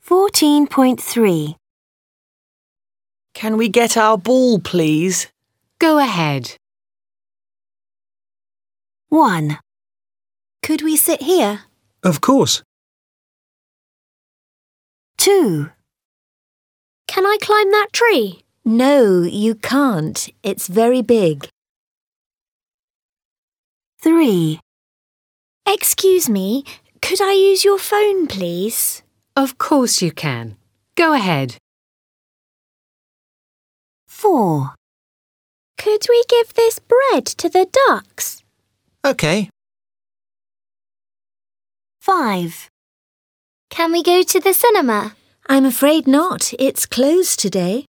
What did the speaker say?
14.3. Can we get our ball, please? Go ahead. 1. Could we sit here? Of course. 2. Can I climb that tree? No, you can't. It's very big. 3. Excuse me, could I use your phone, please? Of course you can. Go ahead. 4. Could we give this bread to the ducks? OK. 5. Can we go to the cinema? I'm afraid not. It's closed today.